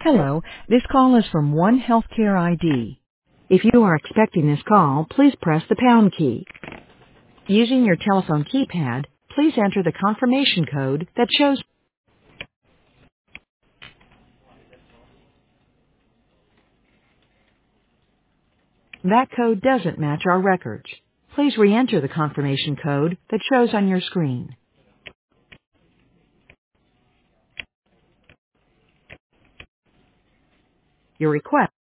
Hello, this call is from One Healthcare ID. If you are expecting this call, please press the pound key. Using your telephone keypad, please enter the confirmation code that shows. That code doesn't match our records. Please re-enter the confirmation code that shows on your screen. Your request